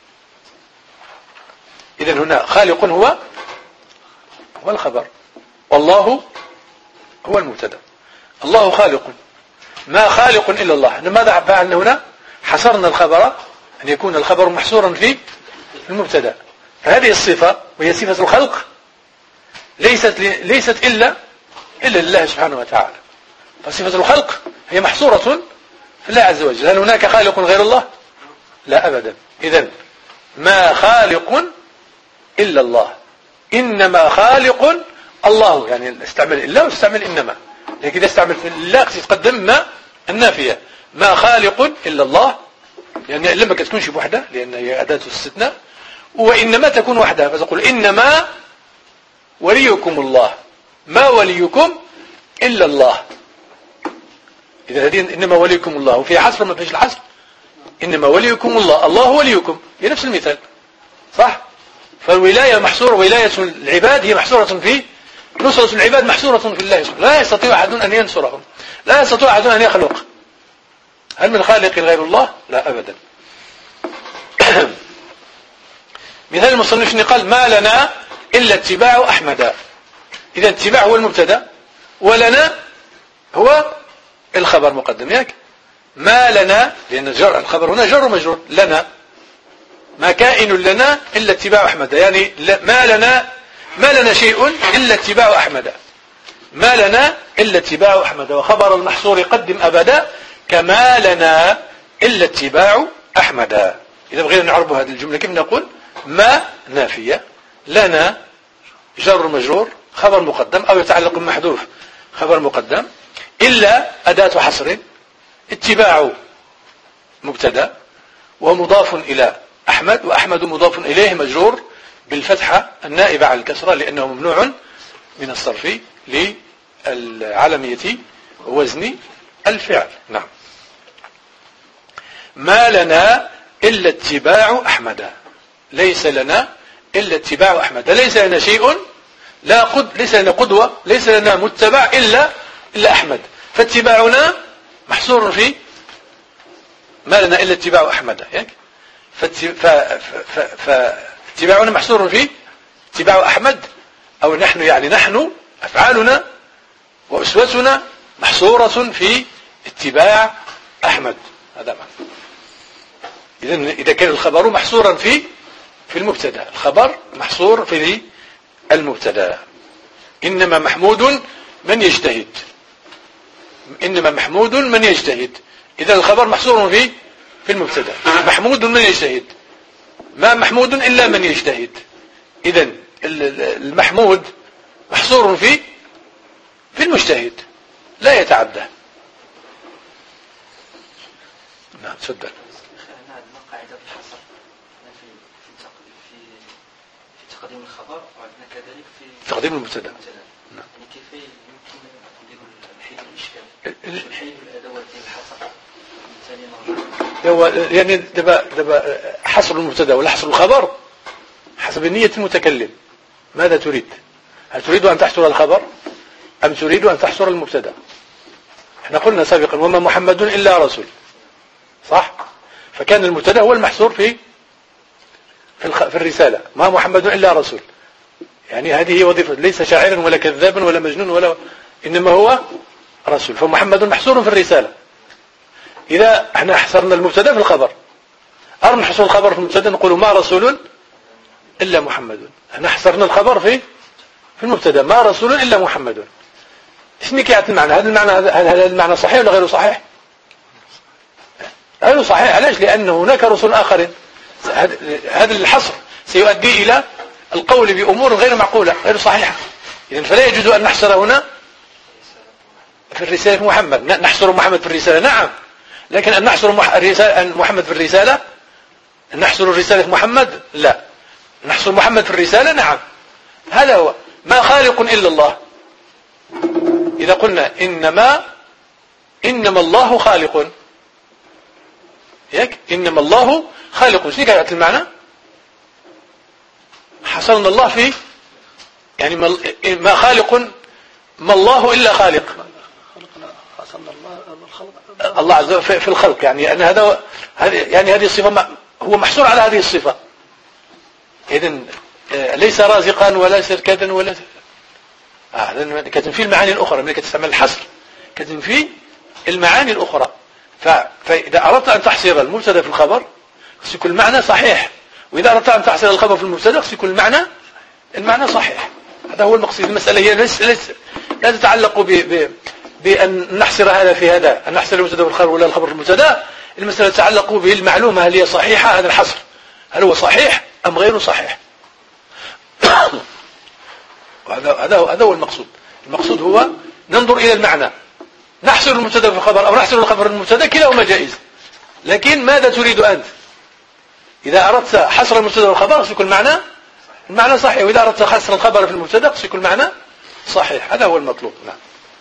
إذن هنا خالق هو الخبر، والله هو المبتدأ. الله خالق، ما خالق إلا الله. ماذا فعلنا هنا؟ حصرنا الخبر أن يكون الخبر محصورا في المبتدأ. فهذه الصفة وهي صفة الخلق ليست إلا لله سبحانه وتعالى. فصفة الخلق هي محصورة في الله عز وجل. هل هناك خالق غير الله؟ لا أبدا. إذن ما خالق إلا الله، إنما خالق الله. يعني استعمل إلا واستعمل إنما، لكن إذا استعمل في الله تقدم ما النافية. ما خالق إلا الله، لأن يعني لما تكونش بوحدة لأن هي أداة الاستثناء، وإنما تكون وحدها فتقول إنما وليكم الله، ما وليكم إلا الله. إذا هذه إنما وليكم الله وفي حصر ما فيش الحصر، إنما وليكم الله، الله وليكم، هي نفس المثال صح. فالولاية محصورة، ولاية العباد هي محصورة في نصرة العباد، محصورة في الله سبحانه. لا يستطيع أحد أن ينصرهم، لا يستطيع أحد أن يخلق. هل من خالق غير الله؟ لا أبدا. مثال المصنف قال ما لنا إلا اتباع أحمد. إذا اتباع هو المبتدأ ولنا هو الخبر مقدم. ياك ما لنا، لأن الخبر هنا جر ومجرور. لنا ما كائن لنا إلا اتباع أحمد، يعني ما لنا شيء إلا اتباع أحمد. ما لنا إلا اتباع أحمد، وخبر المحصور قدم أبدا كما لنا إلا اتباع أحمد. إذا بغينا نعرب هذه الجملة كيف نقول؟ ما نافية، لنا جر مجرور خبر مقدم أو يتعلق بمحذوف خبر مقدم، إلا أداة حصر، اتباع مبتدا ومضاف إلى أحمد، وأحمد مضاف إليه مجرور بالفتحة النائبة على الكسرة لأنه ممنوع من الصرف للعلمية ووزن الفعل. نعم. ما لنا إلا اتباع أحمد، ليس لنا إلا اتباع أحمد. ليس لنا شيء، ليس لنا قدوة، ليس لنا متبع إلا أحمد. فاتباعنا محصور في ما لنا إلا اتباع أحمد. فاتباعنا محصور في اتباع أحمد، أو نحن أفعالنا وأسوتنا محصورة في اتباع أحمد. هذا معنى. إذا كان الخبر محصورا في المبتدا، الخبر محصور في المبتدا. إنما محمود من يجتهد، إنما محمود من يجتهد. إذا الخبر محصور في المبتدا، محمود من يجتهد، ما محمود إلا من يجتهد. إذا المحمود محصور في المجتهد لا يتعدى. نعم تفضل. قاعدة الحصر في تقديم الخبر، وعندنا كذلك في تقديم المبتدا. يعني كيف يمكن نديروا نحيد الإشكال، نحيد الأدوات الحصر هو يعني دابا حصر المبتدا ولا حصر الخبر حسب نية المتكلم. ماذا تريد؟ هل تريد أن تحصر الخبر أم تريد أن تحصر المبتدا؟ احنا قلنا سابقا وما محمد إلا رسول، صح؟ فكان المبتدا هو المحصور في الرسالة، ما محمد إلا رسول. يعني هذه هي وظيفة، ليس شاعرا ولا كذابا ولا مجنون إنما هو رسول. فمحمد محصور في الرسالة. إذا احنا حصرنا المبتدا في الخبر، أو نحصر الخبر في المبتدا نقول ما رسول إلا محمد. احنا حصرنا الخبر في المبتدا ما رسول إلا محمد. شنو كيعطي المعنى؟ هذا المعنى صحيح ولا غير صحيح؟ غير صحيح. علاش؟ لأن هناك رسل آخرين. هذا الحصر سيؤدي إلى القول بأمور غير معقولة غير صحيحة. إذن فلا يجوز أن نحصر هنا في الرسالة محمد، نحصر محمد في الرسالة نعم، لكن أن نحصر محمد في الرسالة، نحصر الرسالة محمد لا، نحصر محمد في الرسالة نعم. هذا هو ما خالق إلا الله. إذا قلنا إنما الله خالق، إنما الله خالق، شنو كانت المعنى؟ حصرنا الله في يعني ما خالق، ما الله إلا خالق. الله عز وجل في الخلق، يعني أن هذه الصفة هو محصور على هذه الصفة. إذن ليس رازقا ولا كذا ولا كتنفي المعاني الأخرى، من تستعمل الحصر كتنفي المعاني الأخرى. فإذا أردت أن تحصر المبتدا في الخبر يكون المعنى صحيح، وإذا أردت أن تحصر الخبر في المبتدا يكون المعنى صحيح. هذا هو المقصود. المسألة هي لا تتعلق بأن نحصر هذا في هذا، أن نحصر المبتدا في الخبر ولا الخبر في المبتدا. المسألة تتعلق بالمعلومة، هل هي صحيحة؟ هذا الحصر هل هو صحيح أم غير صحيح؟ هذا هو المقصود. المقصود هو ننظر إلى المعنى، نحصر المبتدا في الخبر أو نحصر الخبر في المبتدا، كلاهما جائز. لكن ماذا تريد أنت؟ إذا أردت حصر المبتدا في الخبر سيكون المعنى صحيح، وإذا أردت حصر الخبر في المبتدا سيكون المعنى صحيح. هذا هو المطلوب. نعم.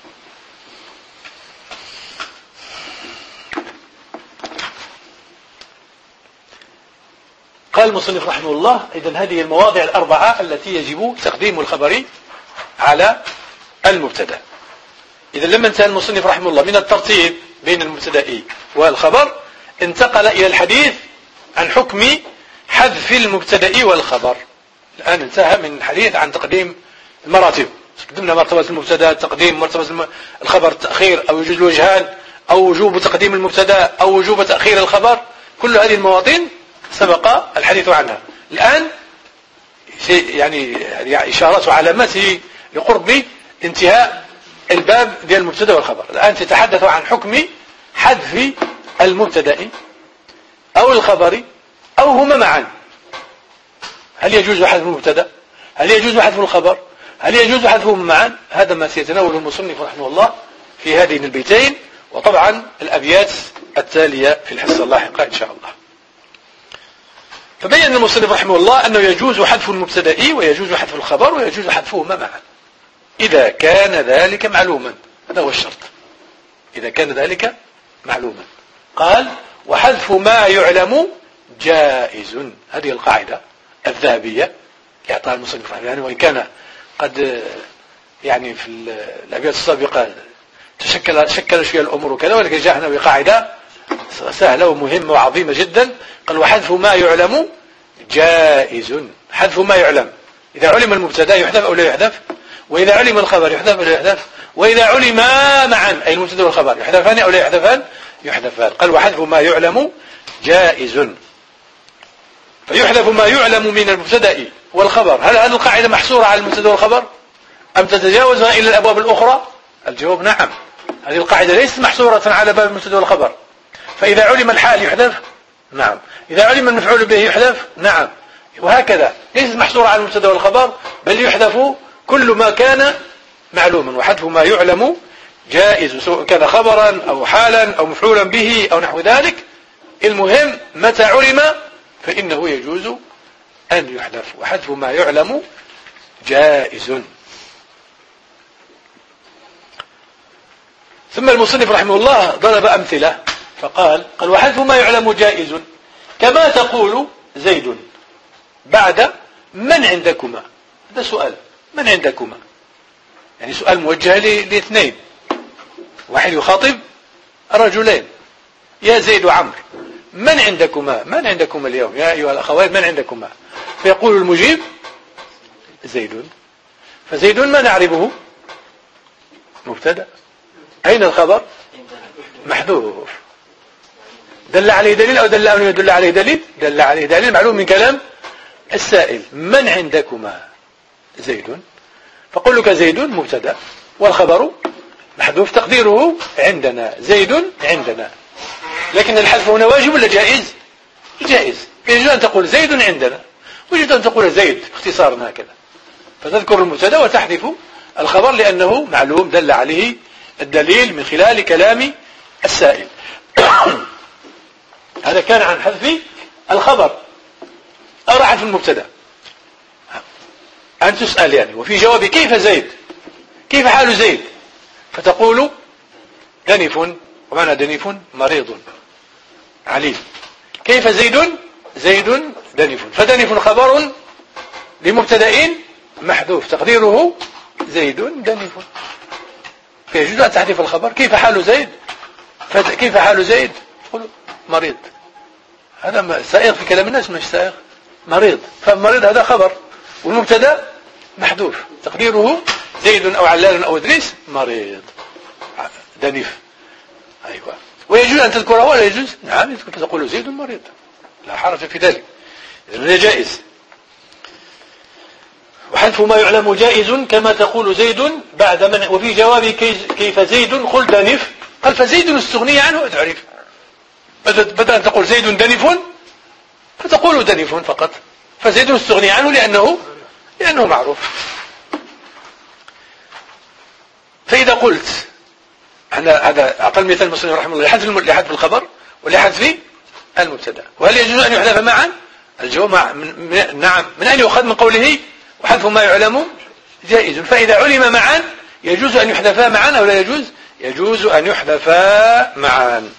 قال المصنف رحمه الله: إذن هذه المواضع الأربعة التي يجب تقديم الخبر على المبتدا. إذا لما انتهى المصنف رحمه الله من الترتيب بين المبتدا والخبر، انتقل إلى الحديث عن حكم حذف المبتدا والخبر. الآن انتهى من الحديث عن تقديم المراتب. قدمنا مرتبة المبتدا، تقديم مرتبة الخبر، تأخير أو يوجد وجهان، أو وجوب تقديم المبتدا أو وجوب تأخير الخبر. كل هذه المواطن سبق الحديث عنها. الآن يعني إشارات وعلامات لقرب انتهاء الباب ديال المبتدا والخبر. الآن تتحدث عن حكم حذف المبتدا أو الخبر أو هما معا. هل يجوز حذف المبتدا؟ هل يجوز حذف الخبر؟ هل يجوز حذفهم معا؟ هذا ما سيتناوله المصنف رحمه الله في هذين البيتين، وطبعا الأبيات التالية في الحصة اللاحقة إن شاء الله. فبين المصنف رحمه الله أنه يجوز حذف المبتدا ويجوز حذف الخبر ويجوز حذفهما معا إذا كان ذلك معلوما. هذا هو الشرط، إذا كان ذلك معلوما. قال: وحذف ما يعلم جائز. هذه القاعدة الذهبية يعطيها المصنف رحمه الله، وإن كان قد يعني في الأبيات السابقة شكل شوية الأمور وكذا، ولكن جاءنا بقاعدة سهلة ومهمة وعظيمة جدا. قال: وحذف ما يعلم جائز. حذف ما يعلم، إذا علم المبتدا يحذف أو لا يحذف، وإذا علم الخبر يحذف أو لا يحذف، وإذا علم معا أي المبتدا والخبر يحذفان أو لا يحذفان، يحذفان. قال: وحذف ما يعلم جائز. فيحذف ما يعلم من المبتدا والخبر. هل هذه القاعدة محصورة على المبتدا والخبر أم تتجاوزها إلى الأبواب الأخرى؟ الجواب نعم، هذه القاعدة ليست محصورة على باب المبتدا والخبر. فإذا علم الحال يحذف، نعم. إذا علم المفعول به يحذف، نعم. وهكذا ليست محصورة على المبتدا والخبر، بل يحذف كل ما كان معلوما. وحذف ما يعلم جائز، سواء كان خبرا أو حالا أو مفعولا به أو نحو ذلك. المهم متى علم فإنه يجوز أن يحذف. وحذف ما يعلم جائز. ثم المصنف رحمه الله ضرب أمثلة فقال: وحذف ما يعلم جائز كما تقول زيد بعد من عندكما. هذا سؤال، من عندكما؟ يعني سؤال موجه لاثنين، واحد يخاطب رجلين: يا زيد وعمر من عندكما؟ من عندكما اليوم يا أيها الأخوات؟ من عندكما؟ فيقول المجيب: زيد. فزيد ما نعرفه مبتدأ. أين الخبر؟ محذوف. دل عليه دليل أو دل أو يدل عليه دليل؟ دل عليه دليل معلوم من كلام السائل. من عندكما؟ زيد. فقل لك زيد مبتدأ والخبر محذوف تقديره عندنا، زيد عندنا. لكن الحذف هنا واجب ولا جائز؟ جائز. يجوز أن تقول زيد عندنا، ويجوز أن تقول زيد اختصارا هكذا، فتذكر المبتدأ وتحذف الخبر لأنه معلوم دل عليه الدليل من خلال كلام السائل. هذا كان عن حذف الخبر. أو حذف المبتدا. أن تسأل يعني وفي جواب كيف زيد، كيف حال زيد، فتقول دنف، ومعنى دنف مريض عليل. كيف زيد؟ زيد دنف، فدنف خبر لمبتدأ محذوف تقديره زيد دنف. فيجوز أن تحذف الخبر. كيف حال زيد؟ كيف حال زيد؟ تقول مريض. هذا سائغ في كلام الناس، مش سائغ، مريض. فمريض هذا خبر، والمبتدأ محذوف تقديره زيد أو علال أو إدريس مريض دنف. أيوة. ويجوز أن تذكره ولا يجوز؟ نعم يذكر، تقول زيد مريض، لا حرج في ذلك، إذن جائز. وحذف ما يعلم جائز كما تقول زيد بعد من. وفي جواب كيف زيد قل دنف، قال فزيد استغني عنه تعرف، بدل أن تقول زيد دنف فتقول دنف فقط، فزيد استغني عنه لأنه معروف. فإذا قلت هذا أقل مثال المصنف رحمه الله لحذف الخبر ولحذف المبتدا. وهل يجوز أن يحذف معا؟ الجواب نعم. من أين يؤخذ؟ من قوله وحذف ما يعلم جائز. فإذا علم معا يجوز أن يحذفا معا أو لا يجوز؟ يجوز أن يحذفا معا.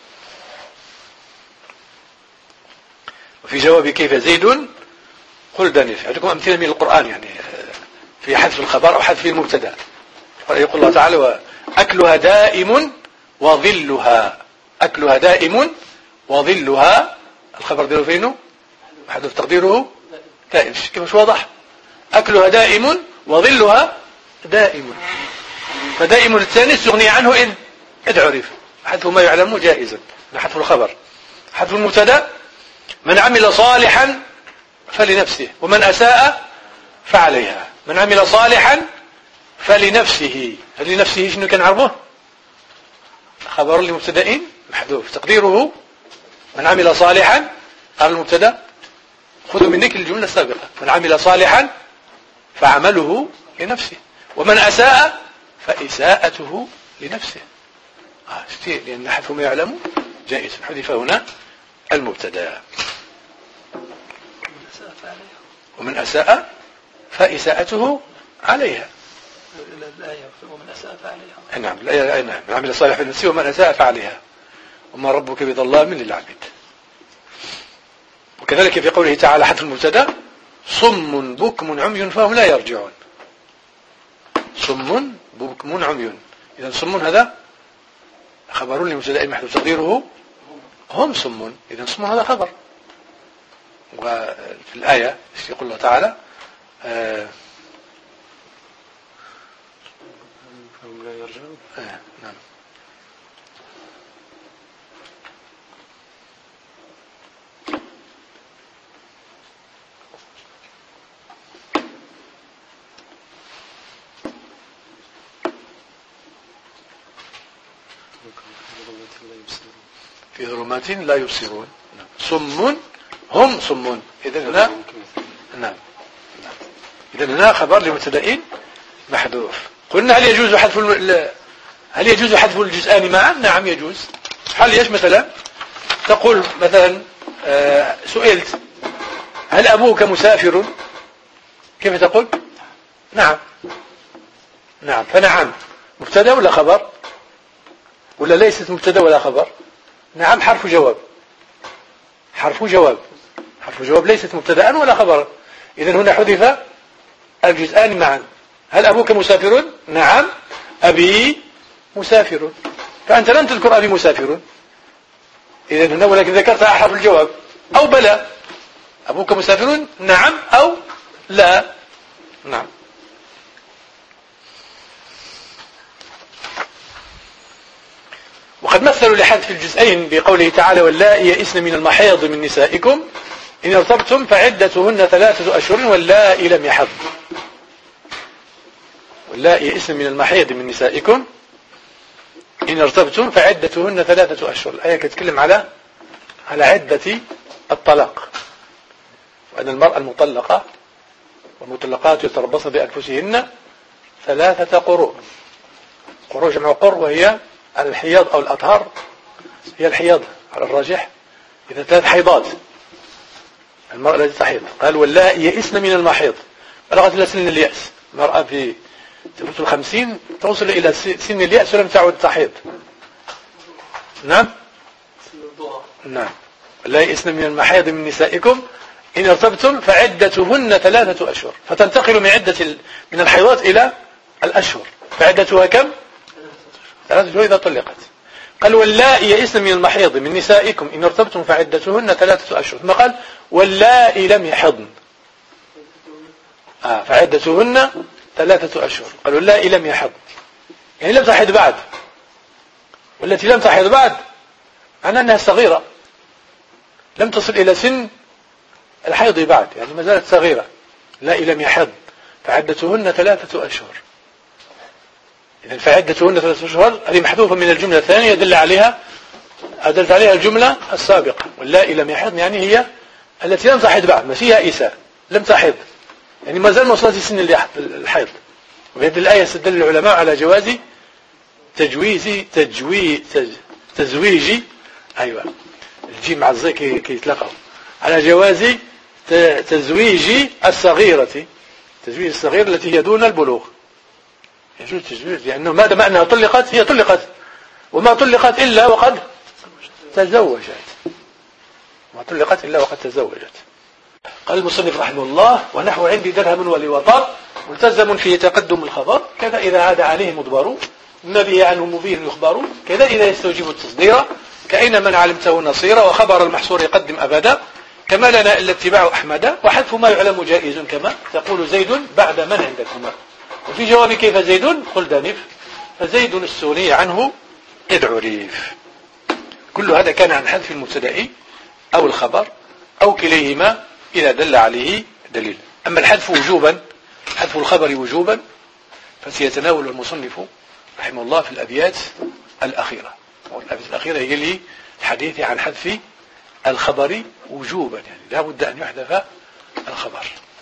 وفي جواب كيف زيد قل دنف. أعطيكم أمثلة من القرآن يعني في حذف الخبر أو حذف المبتدا. يقول الله تعالى أكلها دائم وظلها، أكلها دائم وظلها، الخبر ديره فينه محذوف تقديره دائم. كيف مش واضح؟ أكلها دائم وظلها دائم، فدائم الثاني استغني عنه إن عرف. حذف ما يعلم جائزا، حذف الخبر. حذف المبتدا من عمل صالحا فلنفسه ومن أساء فعليها. من عمل صالحا فلنفسه، هل لنفسه شنو كان عربه؟ خبر لمبتدأ محذوف تقديره من عمل صالحا. قال المبتدا خذوا منك الجملة السابقة، من عمل صالحا فعمله لنفسه ومن أساء فإساءته لنفسه. لأن حذف ما يعلم جائز، حذف هنا المبتدا. ومن أساء فإساءته عليها. الآية ومن أساء فعليها. نعم الآية نعم. من عمل صالحا فلنفسه ومن أساء فعليها وما ربك بظلام للعبيد. وكذلك في قوله تعالى حذف المبتدا صم بكم عمي فهم لا يرجعون. صم بكم عمي، إذا صم هذا خبر لمبتدا محذوف تقديره هم صم، إذا صم هذا خبر. وفي الآية يقول الله تعالى فهم لا يرجعون. نعم. في ظلمات لا يبصرون. صم هم صم، إذن هنا نعم. إذن هنا خبر لمبتدأ محذوف. قلنا هل يجوز حذف الجزئان معا؟ نعم يجوز. حال ايش مثلا؟ تقول مثلا سئلت هل أبوك مسافر؟ كيف تقول؟ نعم. نعم، فنعم مبتدأ ولا خبر؟ ولا ليست مبتدأ ولا خبر؟ نعم حرف جواب، حرف جواب، حرف جواب ليست مبتدأ ولا خبرا. إذن هنا حذف الجزئان معا. هل أبوك مسافر؟ نعم أبي مسافر، فأنت لم تذكر أبي مسافر، إذن هنا ولكن ذكرتها حرف الجواب. أو بلى أبوك مسافر نعم أو لا. نعم. وقد مثلوا لحذف الجزئين بقوله تعالى واللائي يئسن من المحيض من نسائكم إن ارتبتم فعدتهن 3 أشهر واللائي لم يحض. واللائي يئسن من المحيض من نسائكم إن ارتبتم فعدتهن 3 أشهر. الآية تتكلم على عدة الطلاق، وأن المرأة المطلقة والمطلقات يتربصن بأنفسهن 3 قروء. قروء جمع قر، وهي الحياض أو الأطهار، هي الحياض على الراجح، إذا 3 حيضات المرأة التي تحيض. قال واللائي يئسن من المحيض، بلغت إلى سن اليأس، المرأة في تفوت 50 توصل إلى سن اليأس ولم تعد تحيض. نعم نعم. لا يئسن من المحيض من نسائكم إن ارتبتم فعدتهن 3 أشهر، فتنتقل من الحيضات إلى الأشهر، فعدتها كم؟ 3 أشهر إذا طلقت. قال واللائي يئسن من المحيض من نسائكم إن ارتبتم فعدتهن 3 أشهر، ثم قال واللائي لم يحضن فعدتهن 3 أشهر. قال واللائي لم يحضن يعني لم تحض بعد، والتي لم تحض بعد معناها أنها صغيرة لم تصل إلى سن الحيض بعد، يعني ما زالت صغيرة. اللائي لم يحضن فعدتهن 3 أشهر. إذن فعدتهن 3 أشهر هذه محذوفة من الجملة الثانية أدلت عليها الجملة السابقة. واللائي لم يحضن يعني هي التي لم تحض بعد، ما فيها إيساء، لم تحض يعني ما زال ما وصلت سن الحيض. وبهذه الآية استدل العلماء على جواز تزويج أيوة الجيم مع الزي كي يتلاقوا، على جواز تزويج الصغيرة، تزويج الصغيرة التي هي دون البلوغ يجوز تزويج، لأنه ما دام أنها طلقت هي طلقت، وما طلقت إلا وقد تزوجت، ما طلقت إلا وقد تزوجت. قال المصنف رحمه الله ونحو عندي درهم ولوطر ملتزم فيه تقدم الخبر، كذا إذا عاد عليه مضبر النبي عنه مبين يخبر، كذا إذا يستوجب التصدير كأين من علمته نصيرا، وخبر المحصور يقدم أبدا كما لنا إلا اتباع أحمد، وحذف ما يعلم جائز كما تقول زيد بعد من عندكما. وفي جواب كيف زيد قل دانف فزيد السوري عنه إذ عريف. كل هذا كان عن حذف المبتدأ أو الخبر أو كليهما إذا دل عليه دليل. أما الحذف وجوبا، حذف الخبر وجوبا، فسيتناول المصنف رحمه الله في الأبيات الأخيرة، والأبيات الأخيرة هي لي الحديث عن حذف الخبر وجوبا، يعني لا بد أن يحذف الخبر.